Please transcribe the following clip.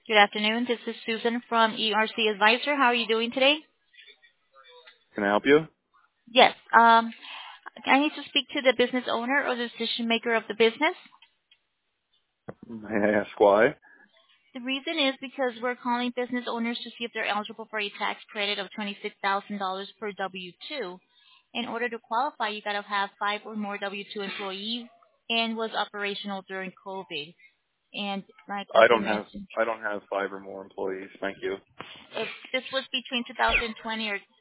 Good afternoon. This is Susan from ERC Advisor. How are you doing today? Can I help you? Yes. I need to speak to the business owner or the decision maker of the business. May I ask why? The reason is because we're calling business owners to see if they're eligible for a tax credit of $26,000 per W-2. In order to qualify, you got to have 5 or more W-2 employees and was operational during COVID. And like I we don't have mentioned, I don't have 5 or more employees. Thank you. if this was between 2020 or